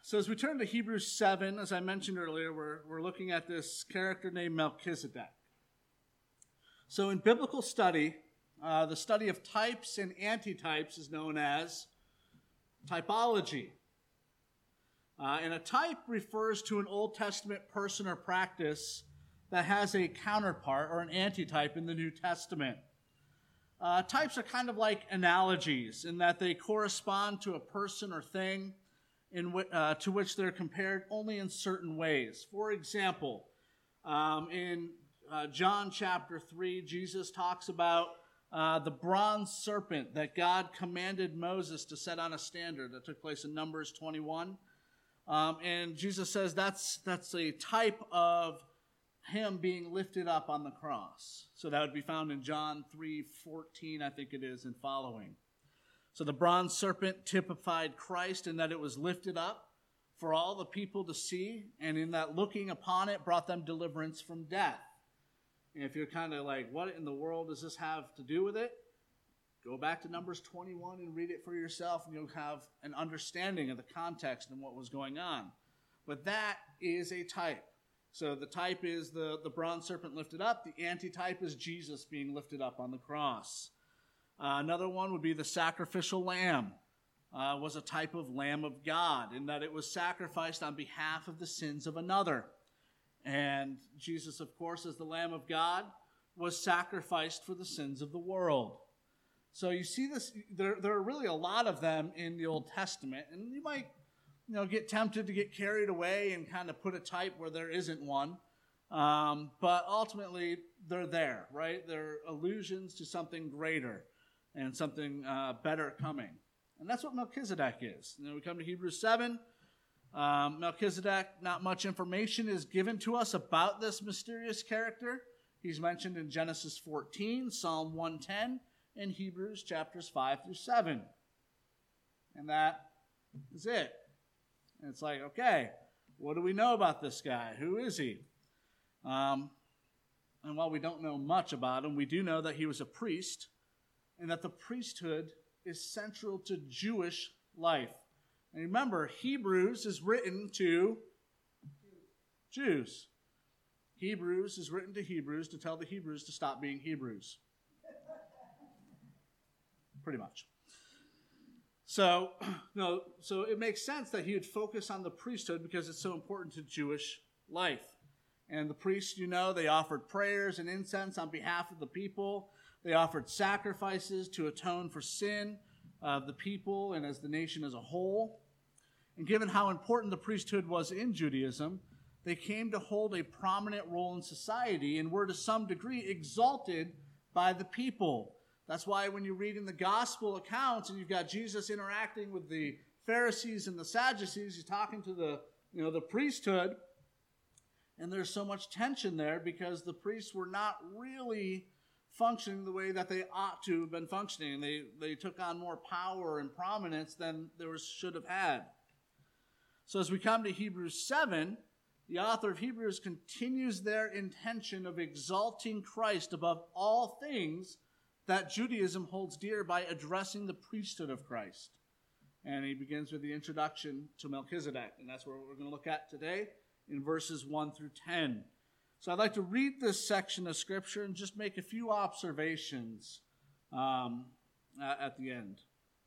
So as we turn to Hebrews 7, as I mentioned earlier, we're looking at this character named Melchizedek. So in biblical study, the study of types and antitypes is known as typology. And a type refers to an Old Testament person or practice that has a counterpart or an antitype in the New Testament. Types are kind of like analogies in that they correspond to a person or thing to which they're compared only in certain ways. For example, in John chapter 3, Jesus talks about the bronze serpent that God commanded Moses to set on a standard. That took place in Numbers 21. And Jesus says that's a type of him being lifted up on the cross. So that would be found in John 3:14, I think it is, and following. So the bronze serpent typified Christ in that it was lifted up for all the people to see, and in that looking upon it brought them deliverance from death. And if you're kind of like, what in the world does this have to do with it? Go back to Numbers 21 and read it for yourself, and you'll have an understanding of the context and what was going on. But that is a type. So the type is the bronze serpent lifted up. The antitype is Jesus being lifted up on the cross. Another one would be the sacrificial lamb. Was a type of Lamb of God in that it was sacrificed on behalf of the sins of another. And Jesus, of course, as the Lamb of God, was sacrificed for the sins of the world. So you see this, there are really a lot of them in the Old Testament, and you might get tempted to get carried away and kind of put a type where there isn't one. But ultimately, they're there, right? They're allusions to something greater and something better coming. And that's what Melchizedek is. We come to Hebrews 7. Melchizedek, not much information is given to us about this mysterious character. He's mentioned in Genesis 14, Psalm 110, and Hebrews chapters 5 through 7. And that is it. And it's like, okay, what do we know about this guy? Who is he? And while we don't know much about him, we do know that he was a priest, and that the priesthood is central to Jewish life. And remember, Hebrews is written to Jews. Hebrews is written to Hebrews to tell the Hebrews to stop being Hebrews. Pretty much. So it makes sense that he would focus on the priesthood because it's so important to Jewish life. And the priests, they offered prayers and incense on behalf of the people. They offered sacrifices to atone for sin of the people and as the nation as a whole. And given how important the priesthood was in Judaism, they came to hold a prominent role in society and were to some degree exalted by the people. That's why when you read in the gospel accounts and you've got Jesus interacting with the Pharisees and the Sadducees, he's talking to the priesthood, and there's so much tension there because the priests were not really functioning the way that they ought to have been functioning. They took on more power and prominence than they should have had. So as we come to Hebrews 7, the author of Hebrews continues their intention of exalting Christ above all things that Judaism holds dear by addressing the priesthood of Christ. And he begins with the introduction to Melchizedek, and that's what we're going to look at today in verses 1 through 10. So I'd like to read this section of Scripture and just make a few observations at the end.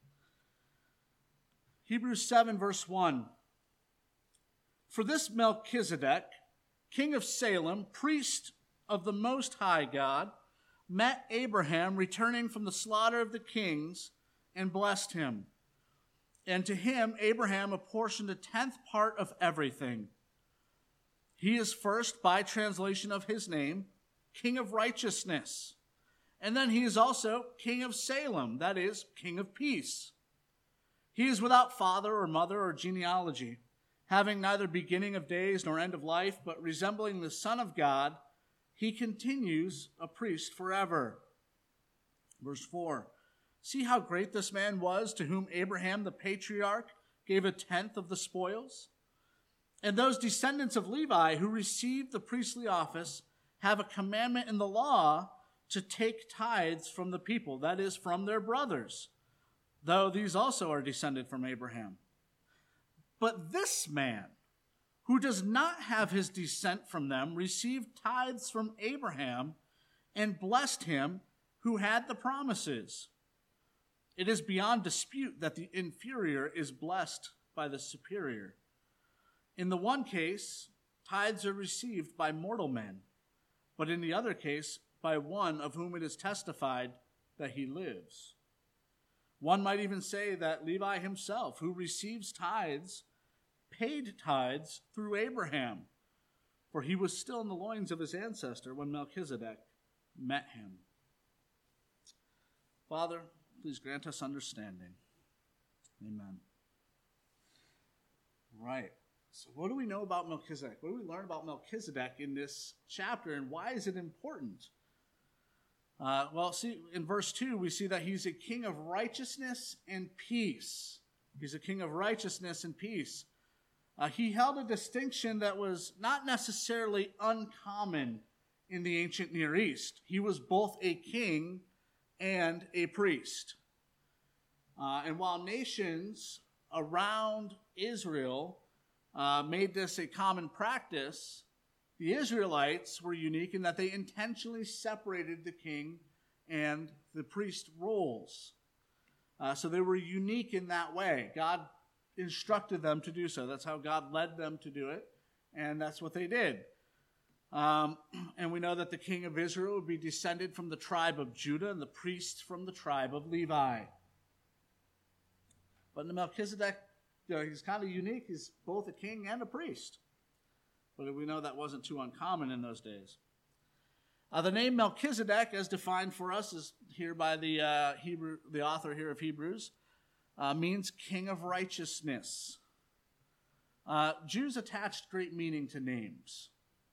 Hebrews 7, verse 1. For this Melchizedek, king of Salem, priest of the Most High God, met Abraham returning from the slaughter of the kings and blessed him. And to him Abraham apportioned a 10th part of everything. He is first, by translation of his name, King of Righteousness. And then he is also King of Salem, that is, King of Peace. He is without father or mother or genealogy, having neither beginning of days nor end of life, but resembling the Son of God, he continues a priest forever. Verse 4, see how great this man was to whom Abraham the patriarch gave a 10th of the spoils? And those descendants of Levi who received the priestly office have a commandment in the law to take tithes from the people, that is, from their brothers, though these also are descended from Abraham. But this man, who does not have his descent from them, received tithes from Abraham and blessed him who had the promises. It is beyond dispute that the inferior is blessed by the superior. In the one case, tithes are received by mortal men, but in the other case, by one of whom it is testified that he lives. One might even say that Levi himself, who receives tithes, paid tithes through Abraham, for he was still in the loins of his ancestor when Melchizedek met him. Father, please grant us understanding. Amen. Right. So what do we know about Melchizedek? What do we learn about Melchizedek in this chapter, and why is it important? See, in verse 2, we see that he's a king of righteousness and peace. He's a king of righteousness and peace. He held a distinction that was not necessarily uncommon in the ancient Near East. He was both a king and a priest. And while nations around Israel made this a common practice, the Israelites were unique in that they intentionally separated the king and the priest roles. So they were unique in that way. God instructed them to do so. That's how God led them to do it, and that's what they did. And we know that the king of Israel would be descended from the tribe of Judah and the priests from the tribe of Levi. But in Melchizedek, he's kind of unique. He's both a king and a priest. But we know that wasn't too uncommon in those days. The name Melchizedek, as defined for us, is here by the author here of Hebrews, means king of righteousness. Jews attached great meaning to names.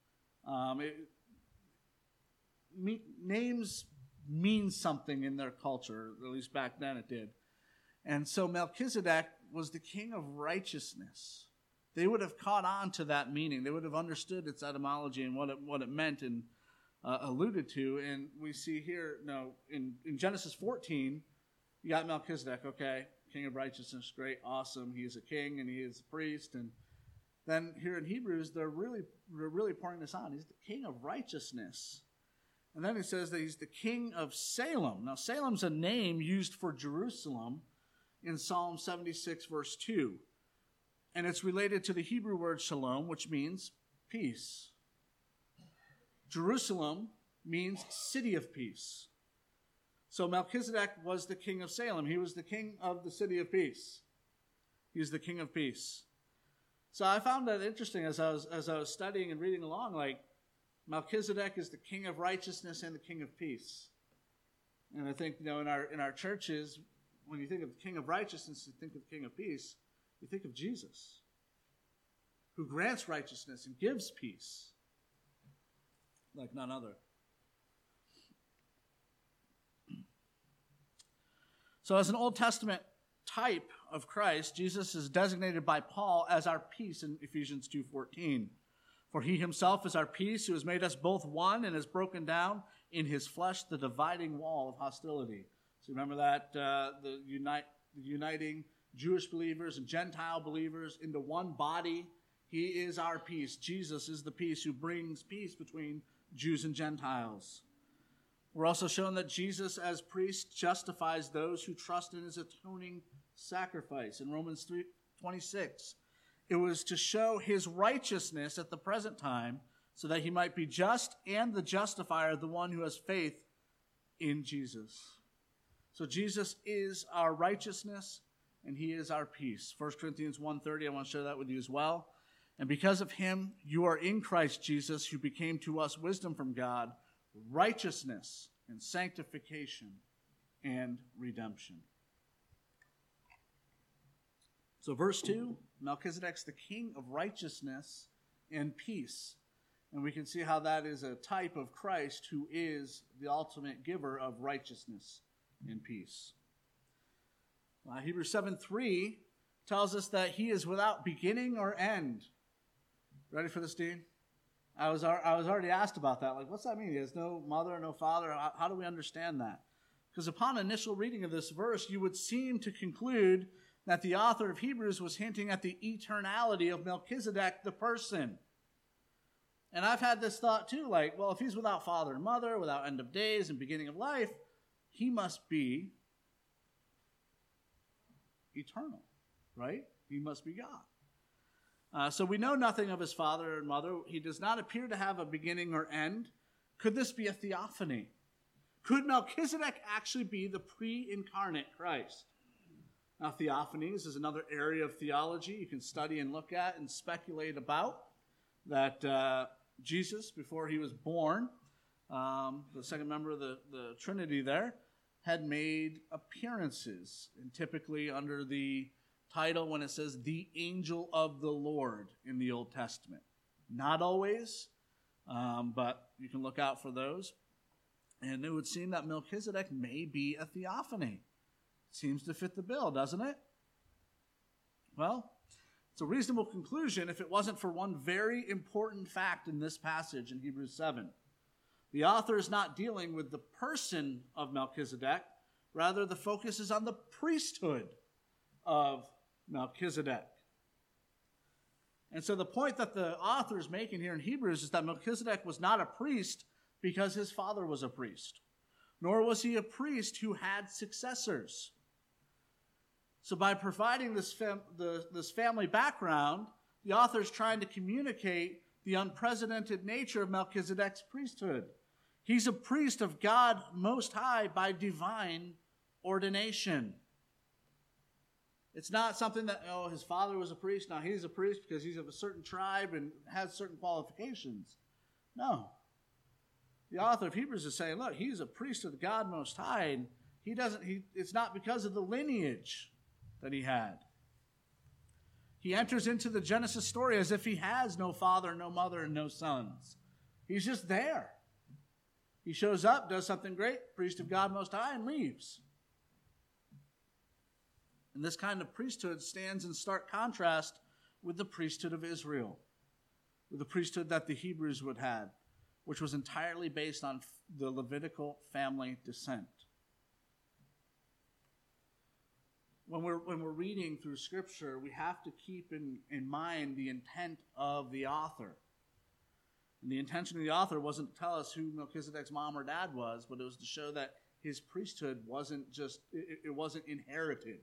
Names mean something in their culture, at least back then it did. And so Melchizedek was the king of righteousness. They would have caught on to that meaning. They would have understood its etymology and what it meant and alluded to. And we see here, in Genesis 14, you got Melchizedek, okay, king of righteousness, great, awesome. He is a king and he is a priest. And then here in Hebrews, they're really pouring this on. He's the king of righteousness. And then he says that he's the king of Salem. Now, Salem's a name used for Jerusalem in Psalm 76, verse 2. And it's related to the Hebrew word shalom, which means peace. Jerusalem means city of peace. So Melchizedek was the king of Salem. He was the king of the city of peace. He's the king of peace. So I found that interesting as I was studying and reading along, like Melchizedek is the king of righteousness and the king of peace. And I think, in our churches, when you think of the king of righteousness, you think of the king of peace, you think of Jesus, who grants righteousness and gives peace like none other. So as an Old Testament type of Christ, Jesus is designated by Paul as our peace in Ephesians 2:14. For he himself is our peace, who has made us both one and has broken down in his flesh the dividing wall of hostility. So remember that, the uniting Jewish believers and Gentile believers into one body. He is our peace. Jesus is the peace who brings peace between Jews and Gentiles. We're also shown that Jesus as priest justifies those who trust in his atoning sacrifice. In Romans 3:26, it was to show his righteousness at the present time so that he might be just and the justifier of the one who has faith in Jesus. So Jesus is our righteousness and he is our peace. 1 Corinthians 1:30, I want to share that with you as well. And because of him, you are in Christ Jesus, who became to us wisdom from God, righteousness and sanctification and redemption. So verse 2, Melchizedek's the king of righteousness and peace. And we can see how that is a type of Christ, who is the ultimate giver of righteousness and peace. Hebrews 7:3 tells us that he is without beginning or end. Ready for this, Dean? I was already asked about that. Like, what's that mean? He has no mother, no father. How do we understand that? Because upon initial reading of this verse, you would seem to conclude that the author of Hebrews was hinting at the eternality of Melchizedek, the person. And I've had this thought too, like, well, if he's without father and mother, without end of days and beginning of life, he must be eternal, right? He must be God. So we know nothing of his father and mother. He does not appear to have a beginning or end. Could this be a theophany? Could Melchizedek actually be the pre-incarnate Christ? Now, theophanies is another area of theology you can study and look at and speculate about. That Jesus, before he was born, the second member of the Trinity there, had made appearances, and typically under the title when it says the angel of the Lord in the Old Testament. Not always, but you can look out for those. And it would seem that Melchizedek may be a theophany. Seems to fit the bill, doesn't it? Well, it's a reasonable conclusion if it wasn't for one very important fact in this passage in Hebrews 7. The author is not dealing with the person of Melchizedek. Rather, the focus is on the priesthood of Melchizedek. And so the point that the author is making here in Hebrews is that Melchizedek was not a priest because his father was a priest, nor was he a priest who had successors. So by providing this family background, the author is trying to communicate the unprecedented nature of Melchizedek's priesthood. He's a priest of God Most High by divine ordination. It's not something that, oh, his father was a priest, now he's a priest because he's of a certain tribe and has certain qualifications. No. The author of Hebrews is saying, look, he's a priest of the God Most High, and it's not because of the lineage that he had. He enters into the Genesis story as if he has no father, no mother, and no sons. He's just there. He shows up, does something great, priest of God Most High, and leaves. And this kind of priesthood stands in stark contrast with the priesthood of Israel, with the priesthood that the Hebrews would have, which was entirely based on the Levitical family descent. When we're reading through Scripture, we have to keep in mind the intent of the author. And the intention of the author wasn't to tell us who Melchizedek's mom or dad was, but it was to show that his priesthood wasn't inherited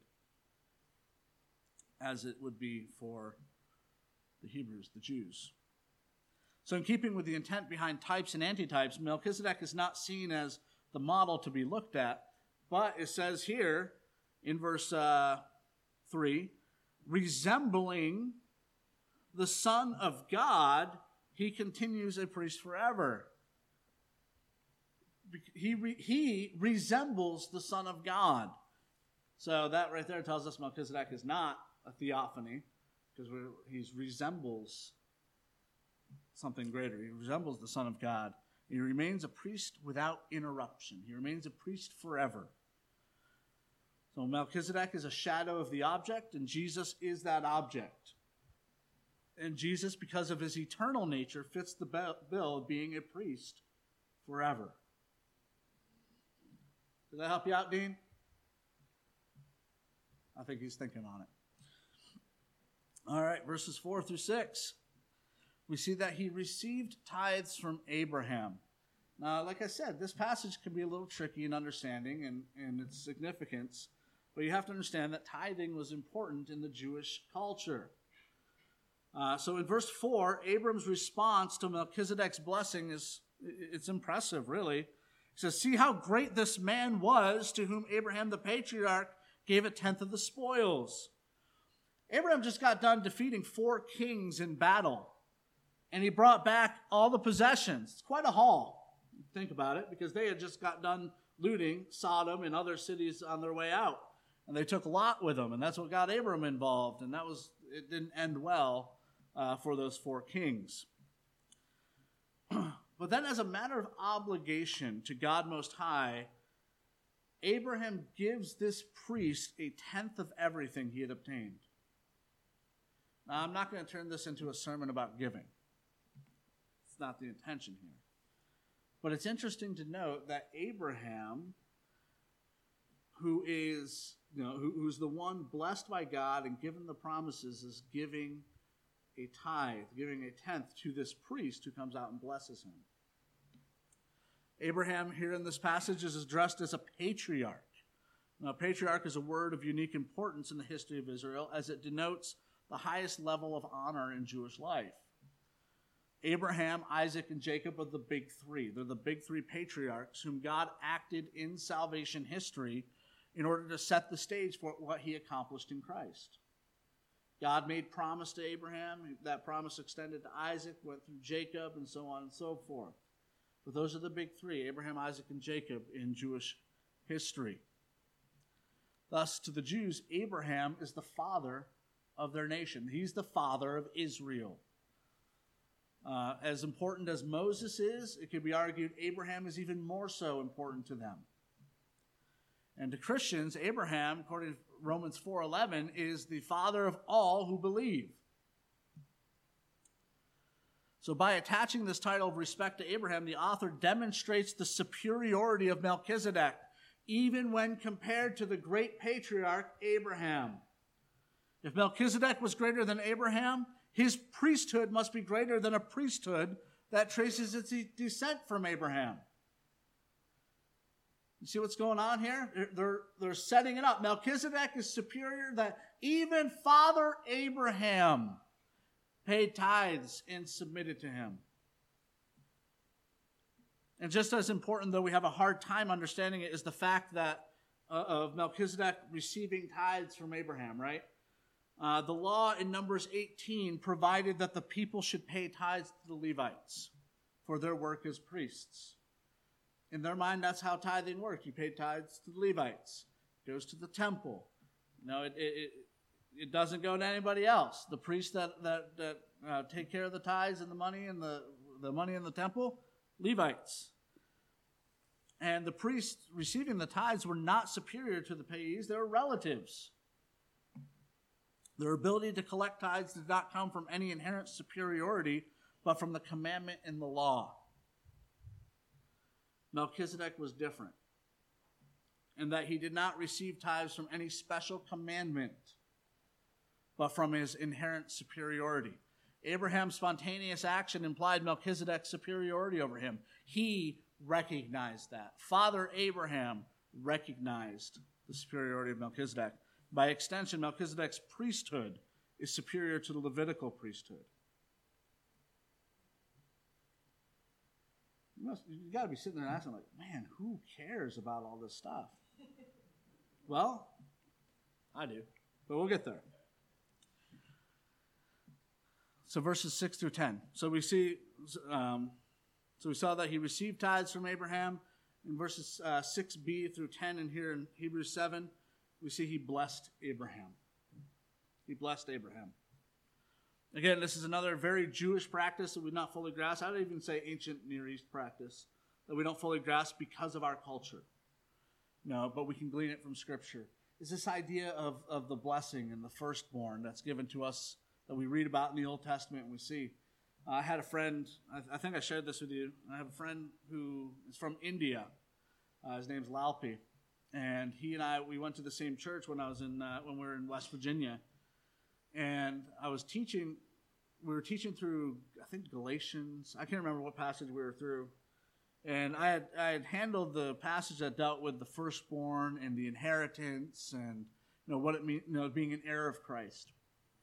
as it would be for the Hebrews, the Jews. So in keeping with the intent behind types and antitypes, Melchizedek is not seen as the model to be looked at, but it says here in verse 3, resembling the Son of God, he continues a priest forever. He resembles the Son of God. So that right there tells us Melchizedek is not a theophany, because he resembles something greater. He resembles the Son of God. He remains a priest without interruption. He remains a priest forever. So Melchizedek is a shadow of the object, and Jesus is that object. And Jesus, because of his eternal nature, fits the bill of being a priest forever. Did that help you out, Dean? I think he's thinking on it. All right, verses 4 through 6. We see that he received tithes from Abraham. Now, like I said, this passage can be a little tricky in understanding and its significance, but you have to understand that tithing was important in the Jewish culture. So in verse 4, Abram's response to Melchizedek's blessing it's impressive, really. He says, see how great this man was to whom Abraham the patriarch gave a tenth of the spoils. Abraham just got done defeating 4 kings in battle, and he brought back all the possessions. It's quite a haul, think about it, because they had just got done looting Sodom and other cities on their way out, and they took Lot with them, and that's what got Abraham involved, and it didn't end well for those 4 kings. But then as a matter of obligation to God Most High, Abraham gives this priest a tenth of everything he had obtained. Now, I'm not going to turn this into a sermon about giving. It's not the intention here. But it's interesting to note that Abraham, who is, who's the one blessed by God and given the promises, is giving a tithe, giving a tenth to this priest who comes out and blesses him. Abraham here in this passage is addressed as a patriarch. Now, patriarch is a word of unique importance in the history of Israel as it denotes the highest level of honor in Jewish life. Abraham, Isaac, and Jacob are the big three. They're the big three patriarchs whom God acted in salvation history in order to set the stage for what he accomplished in Christ. God made promise to Abraham. That promise extended to Isaac, went through Jacob, and so on and so forth. But those are the big three, Abraham, Isaac, and Jacob in Jewish history. Thus, to the Jews, Abraham is the father of their nation. He's the father of Israel. As important as Moses is, it could be argued Abraham is even more so important to them. And to Christians, Abraham, according to Romans 4:11, is the father of all who believe. So by attaching this title of respect to Abraham, the author demonstrates the superiority of Melchizedek, even when compared to the great patriarch Abraham. If Melchizedek was greater than Abraham, his priesthood must be greater than a priesthood that traces its descent from Abraham. You see what's going on here? They're setting it up. Melchizedek is superior, that even Father Abraham paid tithes and submitted to him. And just as important, though we have a hard time understanding it, is the fact that of Melchizedek receiving tithes from Abraham, right? The law in Numbers 18 provided that the people should pay tithes to the Levites for their work as priests. In their mind, that's how tithing worked. You paid tithes to the Levites. It goes to the temple. It doesn't go to anybody else. The priests that take care of the tithes and the money and the money in the temple, Levites. And the priests receiving the tithes were not superior to the payees. They were relatives. Their ability to collect tithes did not come from any inherent superiority, but from the commandment in the law. Melchizedek was different in that he did not receive tithes from any special commandment, but from his inherent superiority. Abraham's spontaneous action implied Melchizedek's superiority over him. He recognized that. Father Abraham recognized the superiority of Melchizedek. By extension, Melchizedek's priesthood is superior to the Levitical priesthood. You got to be sitting there asking, like, man, who cares about all this stuff? Well, I do, but we'll get there. So verses 6 through 10. So we saw that he received tithes from Abraham. In verses 6b through 10, and here in Hebrews 7, we see he blessed Abraham. He blessed Abraham. Again, this is another very Jewish practice that we not fully grasp. I would even say ancient Near East practice that we don't fully grasp because of our culture. No, but we can glean it from Scripture. It's this idea of the blessing and the firstborn that's given to us that we read about in the Old Testament and we see. I had a friend, I think I shared this with you. I have a friend who is from India. His name's Lalpi. And he and we went to the same church when we were in West Virginia. And we were teaching through, I think, Galatians. I can't remember what passage we were through. And I had handled the passage that dealt with the firstborn and the inheritance and what it means, being an heir of Christ.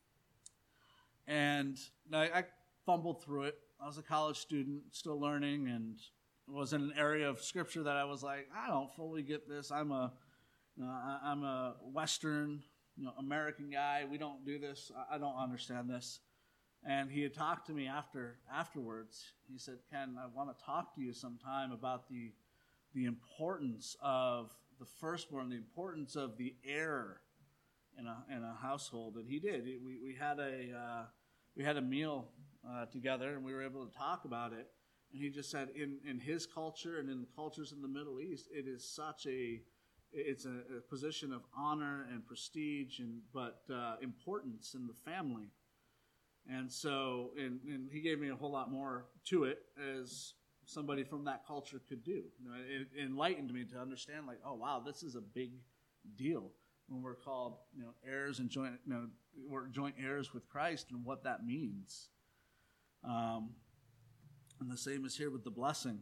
And I fumbled through it. I was a college student, still learning, and it was in an area of Scripture that I was like, I don't fully get this. I'm a Western, American guy. We don't do this. I don't understand this. And he had talked to me afterwards. He said, Ken, I want to talk to you sometime about the importance of the firstborn, the importance of the heir in a household. And he did. We had a meal together, and we were able to talk about it. And he just said, in his culture and in the cultures in the Middle East, it is it's a position of honor and prestige, but importance in the family. And so, and he gave me a whole lot more to it as somebody from that culture could do. It enlightened me to understand, like, oh wow, this is a big deal when we're called, heirs and joint, we're joint heirs with Christ and what that means. And the same is here with the blessing.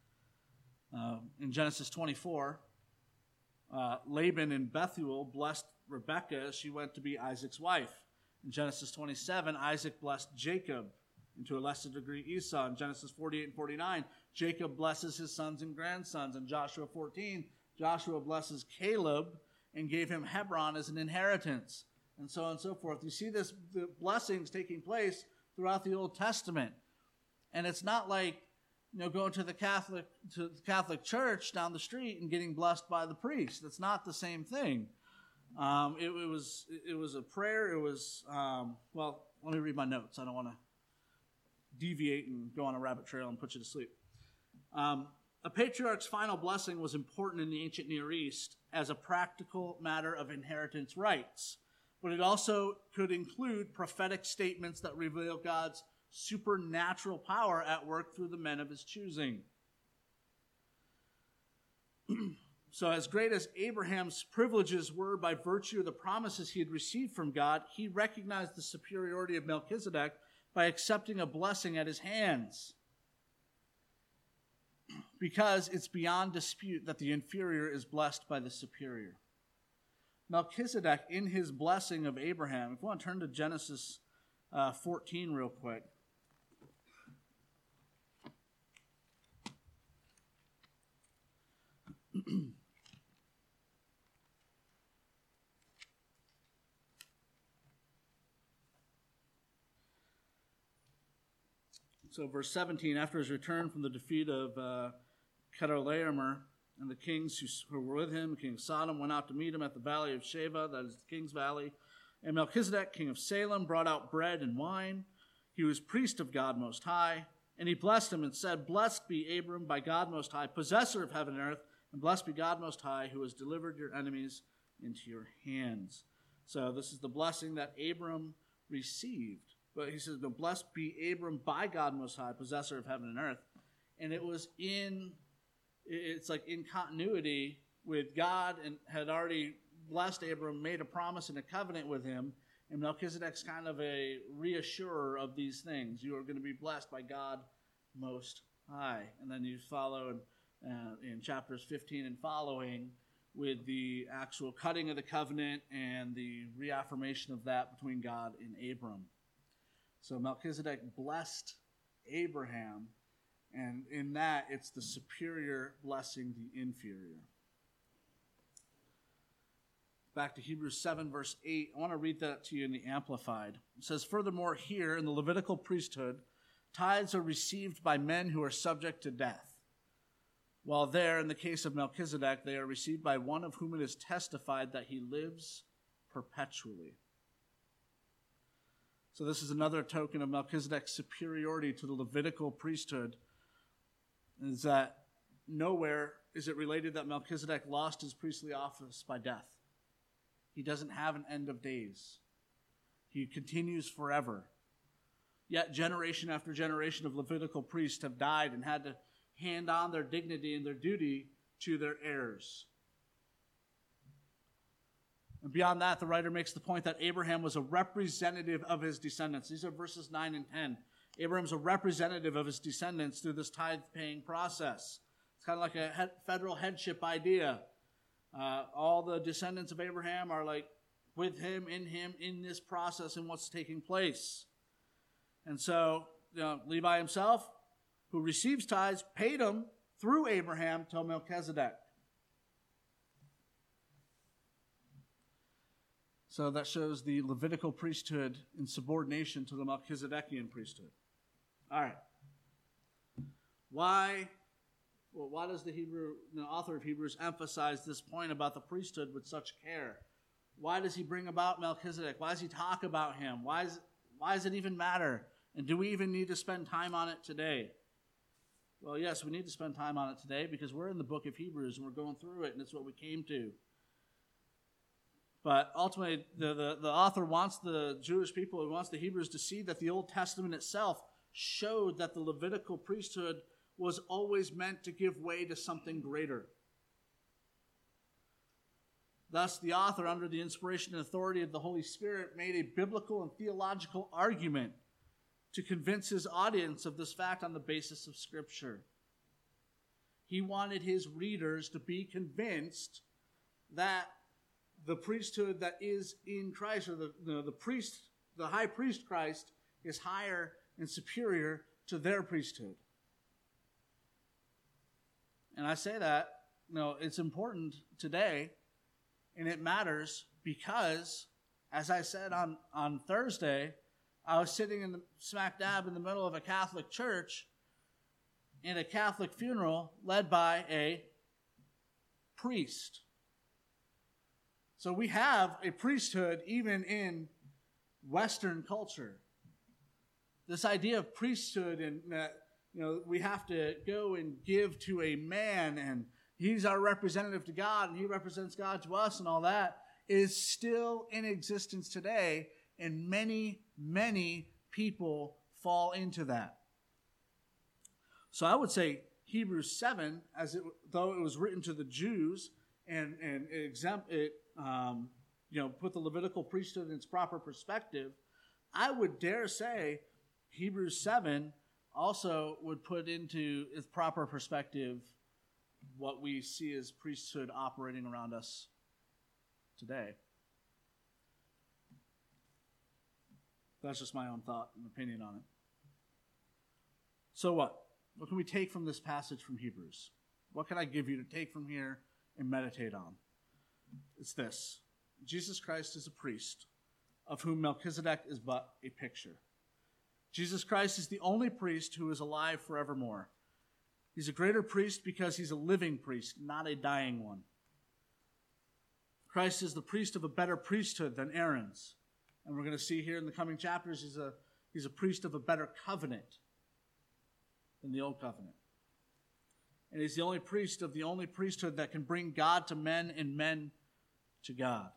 In Genesis 24, Laban in Bethuel blessed Rebekah as she went to be Isaac's wife. In Genesis 27, Isaac blessed Jacob, and to a lesser degree Esau. In Genesis 48 and 49, Jacob blesses his sons and grandsons. In Joshua 14, Joshua blesses Caleb and gave him Hebron as an inheritance, and so on and so forth. You see the blessings taking place throughout the Old Testament. And it's not like, going to the Catholic Church down the street and getting blessed by the priest. That's not the same thing. It was a prayer. It was, let me read my notes. I don't want to deviate and go on a rabbit trail and put you to sleep. A patriarch's final blessing was important in the ancient Near East as a practical matter of inheritance rights, but it also could include prophetic statements that reveal God's supernatural power at work through the men of his choosing. So as great as Abraham's privileges were by virtue of the promises he had received from God, he recognized the superiority of Melchizedek by accepting a blessing at his hands, because it's beyond dispute that the inferior is blessed by the superior. Melchizedek, in his blessing of Abraham, if you want to turn to Genesis 14 real quick. So verse 17, after his return from the defeat of Chedorlaomer and the kings who were with him, King of Sodom, went out to meet him at the valley of Sheva, that is the king's valley. And Melchizedek, king of Salem, brought out bread and wine. He was priest of God Most High. And he blessed him and said, Blessed be Abram by God Most High, possessor of heaven and earth, and blessed be God Most High, who has delivered your enemies into your hands. So this is the blessing that Abram received. But he says, Blessed be Abram by God Most High, possessor of heaven and earth. And it's like in continuity with God, and had already blessed Abram, made a promise and a covenant with him. And Melchizedek's kind of a reassurer of these things. You are going to be blessed by God Most High. And then you follow in chapters 15 and following with the actual cutting of the covenant and the reaffirmation of that between God and Abram. So Melchizedek blessed Abraham, and in that it's the superior blessing the inferior. Back to Hebrews 7, verse 8. I want to read that to you in the Amplified. It says, Furthermore, here in the Levitical priesthood, tithes are received by men who are subject to death, while there, in the case of Melchizedek, they are received by one of whom it is testified that he lives perpetually. So this is another token of Melchizedek's superiority to the Levitical priesthood, is that nowhere is it related that Melchizedek lost his priestly office by death. He doesn't have an end of days. He continues forever. Yet generation after generation of Levitical priests have died and had to hand on their dignity and their duty to their heirs. And beyond that, the writer makes the point that Abraham was a representative of his descendants. These are verses 9 and 10. Abraham's a representative of his descendants through this tithe-paying process. It's kind of like a federal headship idea. All the descendants of Abraham are like with him, in this process and what's taking place. And so, Levi himself, who receives tithes, paid them through Abraham to Melchizedek. So that shows the Levitical priesthood in subordination to the Melchizedekian priesthood. All right. Why does the author of Hebrews emphasize this point about the priesthood with such care? Why does he bring about Melchizedek? Why does he talk about him? Why does it even matter? And do we even need to spend time on it today? Well, yes, we need to spend time on it today because we're in the book of Hebrews and we're going through it, and it's what we came to. But ultimately, the author wants the Jewish people, he wants the Hebrews to see that the Old Testament itself showed that the Levitical priesthood was always meant to give way to something greater. Thus, the author, under the inspiration and authority of the Holy Spirit, made a biblical and theological argument to convince his audience of this fact on the basis of Scripture. He wanted his readers to be convinced that the priesthood that is in Christ, or the high priest Christ, is higher and superior to their priesthood. And I say that, it's important today, and it matters because, as I said on Thursday, I was sitting smack dab in the middle of a Catholic church in a Catholic funeral led by a priest. So we have a priesthood even in Western culture. This idea of priesthood and we have to go and give to a man and he's our representative to God and he represents God to us and all that is still in existence today, and many, many people fall into that. So I would say Hebrews 7, though it was written to the Jews and put the Levitical priesthood in its proper perspective, I would dare say Hebrews 7 also would put into its proper perspective what we see as priesthood operating around us today. That's just my own thought and opinion on it. So what? What can we take from this passage from Hebrews? What can I give you to take from here and meditate on? It's this. Jesus Christ is a priest, of whom Melchizedek is but a picture. Jesus Christ is the only priest who is alive forevermore. He's a greater priest because he's a living priest, not a dying one. Christ is the priest of a better priesthood than Aaron's. And we're going to see here in the coming chapters, he's a priest of a better covenant than the old covenant. And he's the only priest of the only priesthood that can bring God to men and men to God.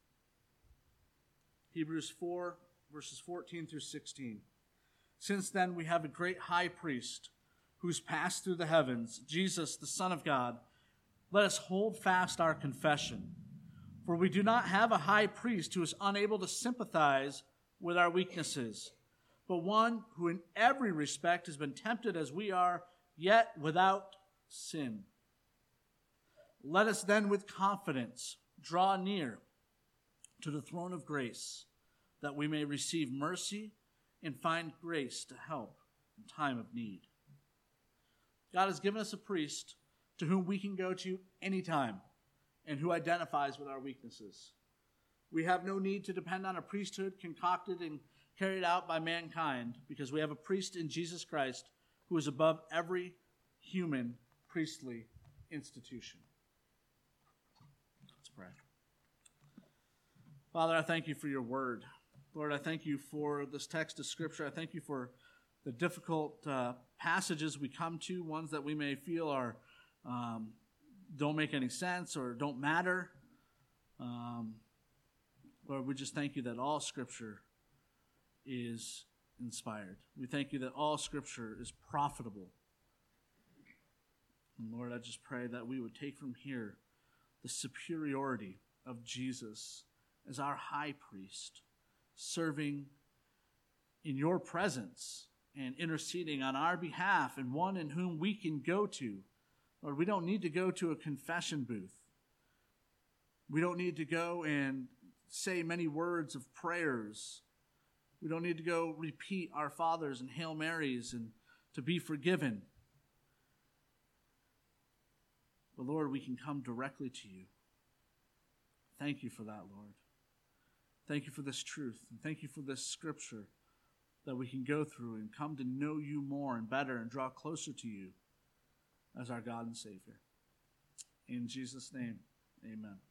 Hebrews 4, verses 14 through 16. Since then we have a great high priest who's passed through the heavens, Jesus, the Son of God. Let us hold fast our confession. For we do not have a high priest who is unable to sympathize with our weaknesses, but one who in every respect has been tempted as we are, yet without sin. Let us then with confidence draw near to the throne of grace, that we may receive mercy and find grace to help in time of need. God has given us a priest to whom we can go to anytime and who identifies with our weaknesses. We have no need to depend on a priesthood concocted and carried out by mankind, because we have a priest in Jesus Christ who is above every human priestly institution. Let's pray. Father, I thank you for your word. Lord, I thank you for this text of Scripture. I thank you for the difficult passages we come to, ones that we may feel are don't make any sense or don't matter. Lord, we just thank you that all Scripture is inspired. We thank you that all Scripture is profitable. And Lord, I just pray that we would take from here the superiority of Jesus as our high priest, serving in your presence and interceding on our behalf, and one in whom we can go to. Lord, we don't need to go to a confession booth. We don't need to go and say many words of prayers. We don't need to go repeat our Fathers and Hail Marys and to be forgiven. But Lord, we can come directly to you. Thank you for that, Lord. Thank you for this truth, and thank you for this Scripture that we can go through and come to know you more and better and draw closer to you as our God and Savior. In Jesus' name, amen.